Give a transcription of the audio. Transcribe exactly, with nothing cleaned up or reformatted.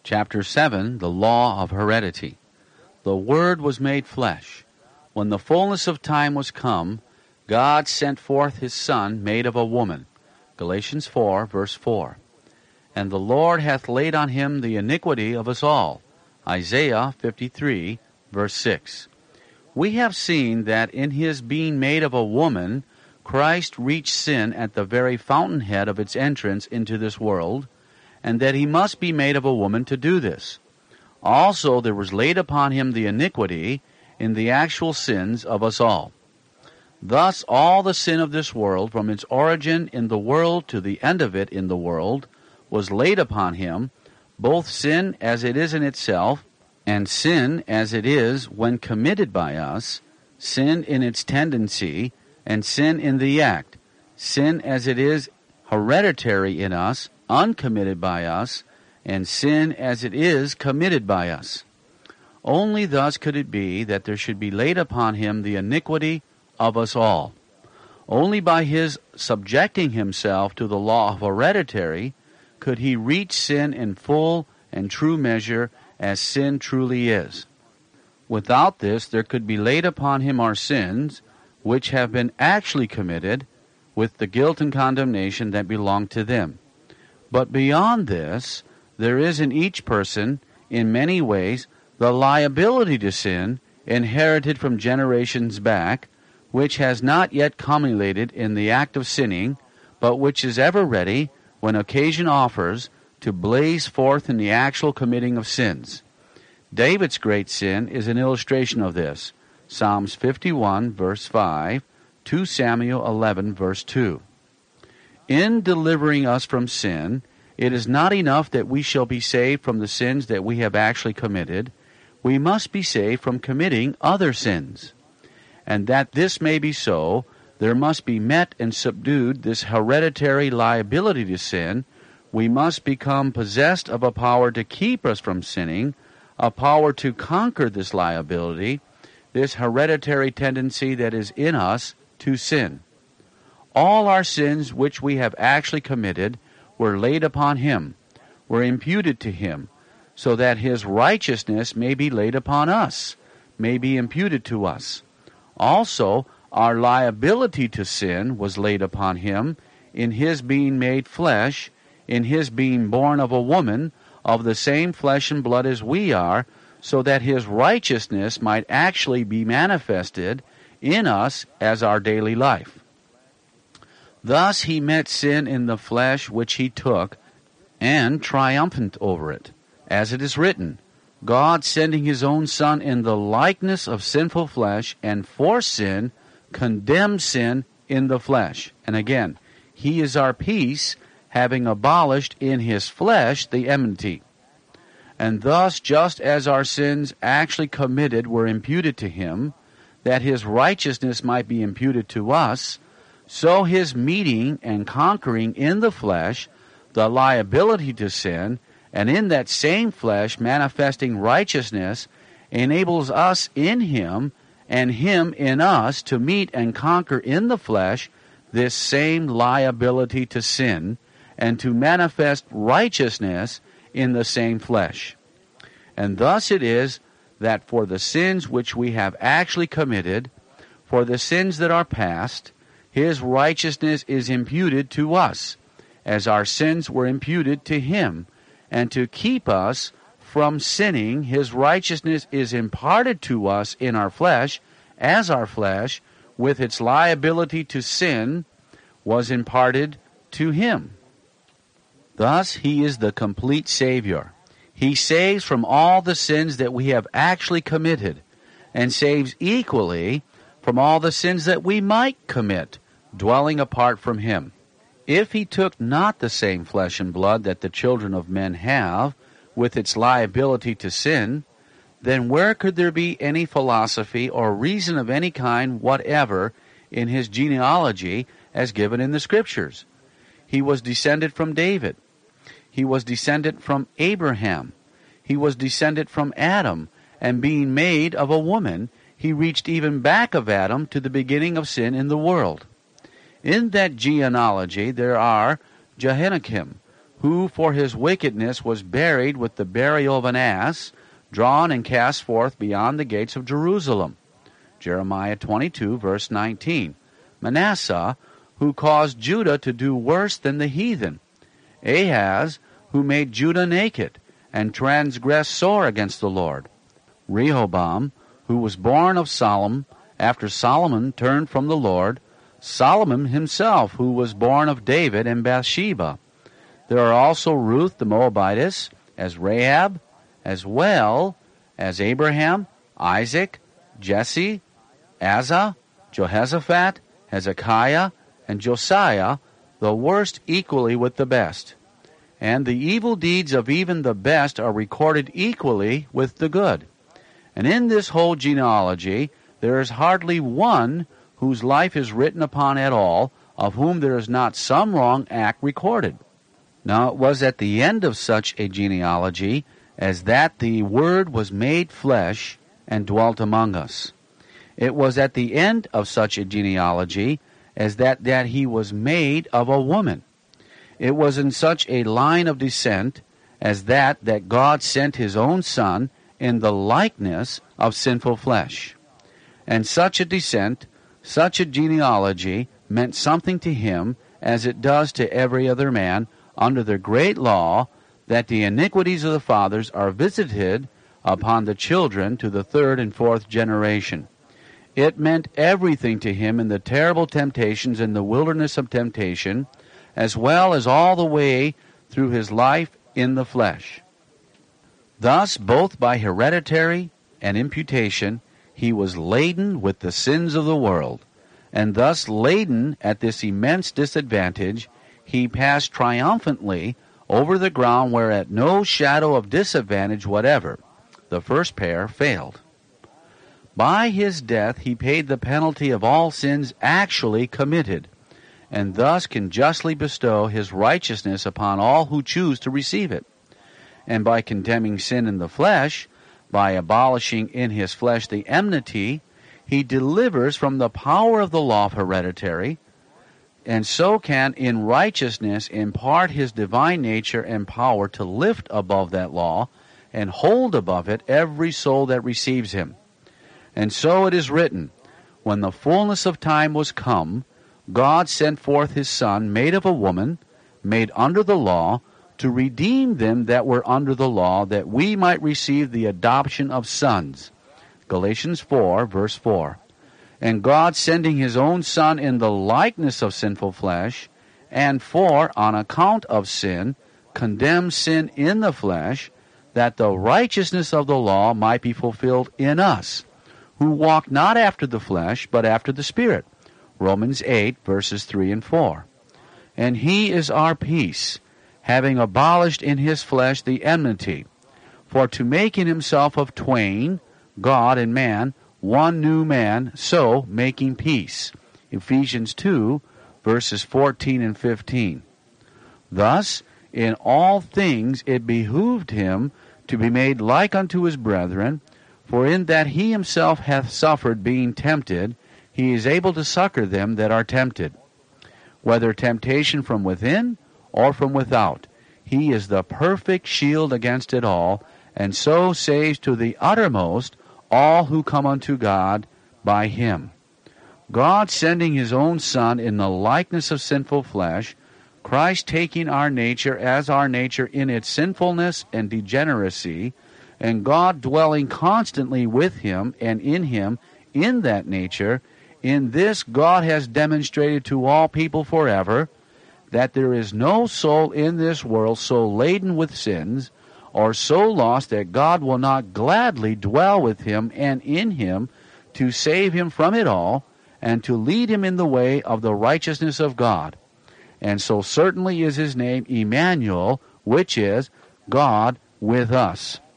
Chapter seven, the Law of Heredity. The Word was made flesh. When the fullness of time was come, God sent forth his Son, made of a woman. Galatians four, verse four. And the Lord hath laid on him the iniquity of us all. Isaiah fifty-three, verse six. We have seen that in his being made of a woman, Christ reached sin at the very fountainhead of its entrance into this world, and that he must be made of a woman to do this. Also there was laid upon him the iniquity in the actual sins of us all. Thus all the sin of this world, from its origin in the world to the end of it in the world, was laid upon him, both sin as it is in itself, and sin as it is when committed by us, sin in its tendency, and sin in the act, sin as it is hereditary in us, uncommitted by us, and sin as it is committed by us. Only thus could it be that there should be laid upon him the iniquity of us all. Only by his subjecting himself to the law of hereditary could he reach sin in full and true measure as sin truly is. Without this there could be laid upon him our sins, which have been actually committed, with the guilt and condemnation that belong to them. But beyond this, there is in each person, in many ways, the liability to sin, inherited from generations back, which has not yet culminated in the act of sinning, but which is ever ready, when occasion offers, to blaze forth in the actual committing of sins. David's great sin is an illustration of this. Psalms fifty-one, verse five, Second Samuel eleven, verse two. In delivering us from sin, it is not enough that we shall be saved from the sins that we have actually committed. We must be saved from committing other sins. And that this may be so, there must be met and subdued this hereditary liability to sin. We must become possessed of a power to keep us from sinning, a power to conquer this liability, this hereditary tendency that is in us to sin. All our sins which we have actually committed were laid upon him, were imputed to him, so that his righteousness may be laid upon us, may be imputed to us. Also, our liability to sin was laid upon him in his being made flesh, in his being born of a woman, of the same flesh and blood as we are, so that his righteousness might actually be manifested in us as our daily life. Thus he met sin in the flesh which he took, and triumphant over it, as it is written, God sending his own Son in the likeness of sinful flesh, and for sin condemned sin in the flesh. And again, he is our peace, having abolished in his flesh the enmity. And thus, just as our sins actually committed were imputed to him, that his righteousness might be imputed to us, so his meeting and conquering in the flesh the liability to sin, and in that same flesh manifesting righteousness, enables us in him and him in us to meet and conquer in the flesh this same liability to sin, and to manifest righteousness in the same flesh. And thus it is that for the sins which we have actually committed, for the sins that are past, his righteousness is imputed to us, as our sins were imputed to him. And to keep us from sinning, his righteousness is imparted to us in our flesh, as our flesh, with its liability to sin, was imparted to him. Thus he is the complete Savior. He saves from all the sins that we have actually committed, and saves equally from all the sins that we might commit, dwelling apart from him. If he took not the same flesh and blood that the children of men have, with its liability to sin, then where could there be any philosophy or reason of any kind whatever in his genealogy as given in the Scriptures? He was descended from David. He was descended from Abraham. He was descended from Adam, and being made of a woman, he reached even back of Adam to the beginning of sin in the world. In that genealogy there are Jehoiakim, who for his wickedness was buried with the burial of an ass, drawn and cast forth beyond the gates of Jerusalem. Jeremiah twenty-two, verse nineteen. Manasseh, who caused Judah to do worse than the heathen. Ahaz, who made Judah naked, and transgressed sore against the Lord. Rehoboam, who was born of Solomon, after Solomon turned from the Lord. Solomon himself, who was born of David and Bathsheba. There are also Ruth the Moabitess, as Rahab, as well as Abraham, Isaac, Jesse, Asa, Jehoshaphat, Hezekiah, and Josiah, the worst equally with the best. And the evil deeds of even the best are recorded equally with the good. And in this whole genealogy there is hardly one whose life is written upon at all, of whom there is not some wrong act recorded. Now it was at the end of such a genealogy as that the Word was made flesh and dwelt among us. It was at the end of such a genealogy as that that he was made of a woman. It was in such a line of descent as that that God sent his own Son in the likeness of sinful flesh. And such a descent, such a genealogy, meant something to him as it does to every other man under the great law, that the iniquities of the fathers are visited upon the children to the third and fourth generation. It meant everything to him in the terrible temptations in the wilderness of temptation, as well as all the way through his life in the flesh. Thus, both by hereditary and imputation, he was laden with the sins of the world, and thus laden at this immense disadvantage, he passed triumphantly over the ground whereat no shadow of disadvantage whatever. The first pair failed. By his death he paid the penalty of all sins actually committed, and thus can justly bestow his righteousness upon all who choose to receive it. And by condemning sin in the flesh, by abolishing in his flesh the enmity, he delivers from the power of the law of hereditary, and so can in righteousness impart his divine nature and power to lift above that law and hold above it every soul that receives him. And so it is written, when the fullness of time was come, God sent forth his Son, made of a woman, made under the law, to redeem them that were under the law, that we might receive the adoption of sons. Galatians four, verse four. And God sending his own Son in the likeness of sinful flesh, and for, on account of sin, condemned sin in the flesh, that the righteousness of the law might be fulfilled in us, who walk not after the flesh, but after the Spirit. Romans eight, verses three and four. And he is our peace, having abolished in his flesh the enmity, for to make in himself of twain, God and man, one new man, so making peace. Ephesians two, verses fourteen and fifteen. Thus, in all things it behooved him to be made like unto his brethren, for in that he himself hath suffered being tempted, he is able to succor them that are tempted. Whether temptation from within or from without, he is the perfect shield against it all, and so saves to the uttermost all who come unto God by him. God sending his own Son in the likeness of sinful flesh, Christ taking our nature as our nature in its sinfulness and degeneracy, and God dwelling constantly with him and in him in that nature, in this God has demonstrated to all people forever that there is no soul in this world so laden with sins or so lost that God will not gladly dwell with him and in him to save him from it all and to lead him in the way of the righteousness of God. And so certainly is his name Emmanuel, which is God with us.